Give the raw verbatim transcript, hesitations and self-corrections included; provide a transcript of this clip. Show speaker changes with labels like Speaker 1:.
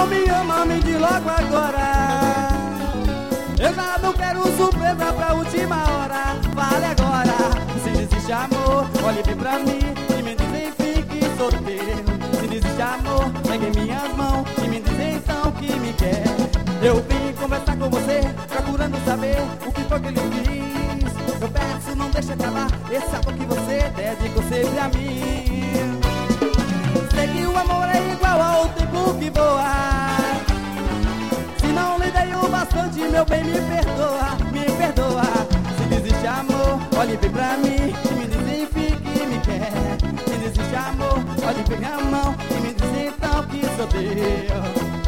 Speaker 1: amor me ama, me diz logo agora. Eu já não quero surpresa pra última hora. Fale agora, se desiste amor, olhe bem pra mim e me diz enfim que solteiro. Se desiste amor, pegue minhas mãos e me diz então que me quer. Eu vim conversar com você, procurando saber o que foi que ele fiz. Eu peço, não deixe acabar esse amor que você dedicou sempre a mim. Sei que o amor é igual ao tempo que voa. Se não lhe dei o bastante, meu bem, me perdoa, me perdoa. Se desiste amor, olhe bem pra mim e me diz enfim que me quer. Se desiste amor, olhe bem a mão e me diz então que sou teu.